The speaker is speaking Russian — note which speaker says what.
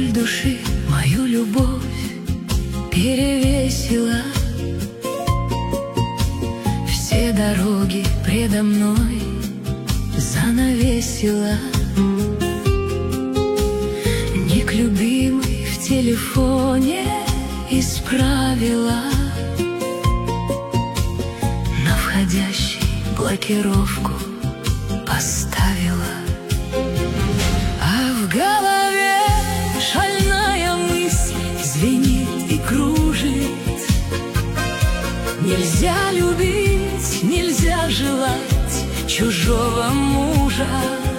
Speaker 1: боль души мою любовь перевесила. Все дороги предо мной занавесила. Ник любимый в телефоне исправила, на входящий блокировку поставила. А в голове шальная мысль звенит и кружит. Нельзя любить, нельзя желать чужого мужа.